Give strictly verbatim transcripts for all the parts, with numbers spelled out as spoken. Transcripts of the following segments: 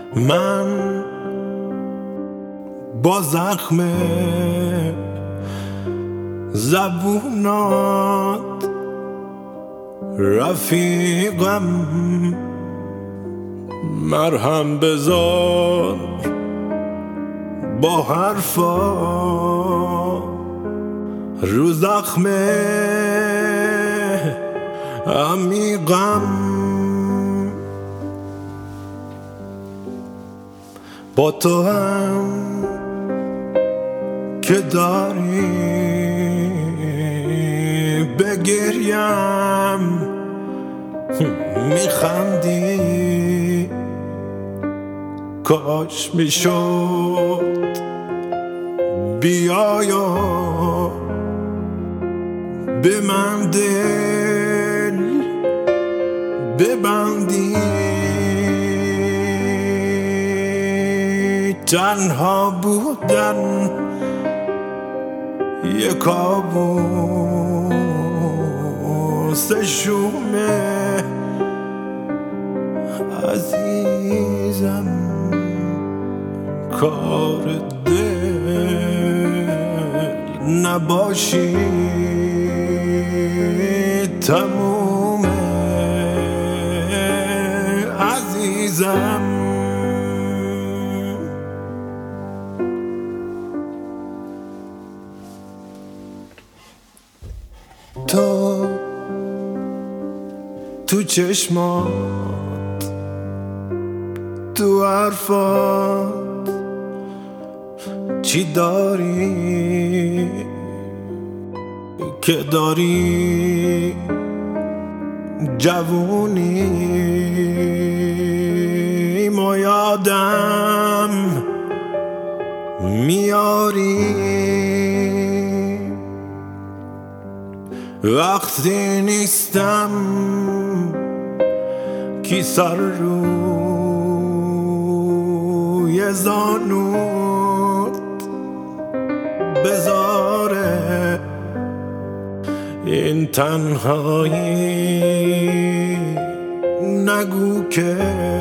من با زخم زبونات رفیقم، مرهم بذار با حرفا رو زخم عمیقم. با تو هم که داری بگریم میخندی، کاش میشد بیایا به من دل ببندی. تنها بودن یک کابوس شومه عزیزم، کار دل نباشی تمومه عزیزم. تو تو چشمات، تو حرفات چی داری که داری جوونی ما یادم میاری وقتی نیستم کی سر روی زانوت بذاره. این تنهایی نگو که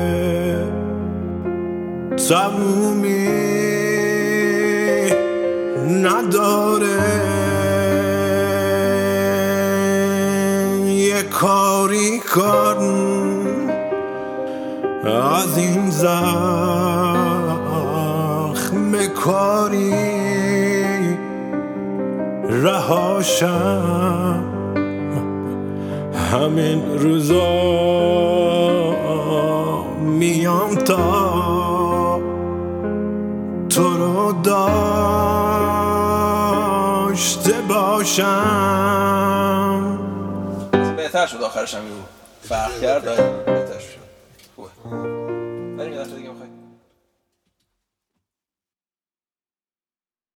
تمومی نداره. یه کاری کن از این زخم کاری رهاشم. همین روزا میام تا تو رو داشته باشم. بهتر شد آخرش هم فرق کرد، بهتر شد. خوبه.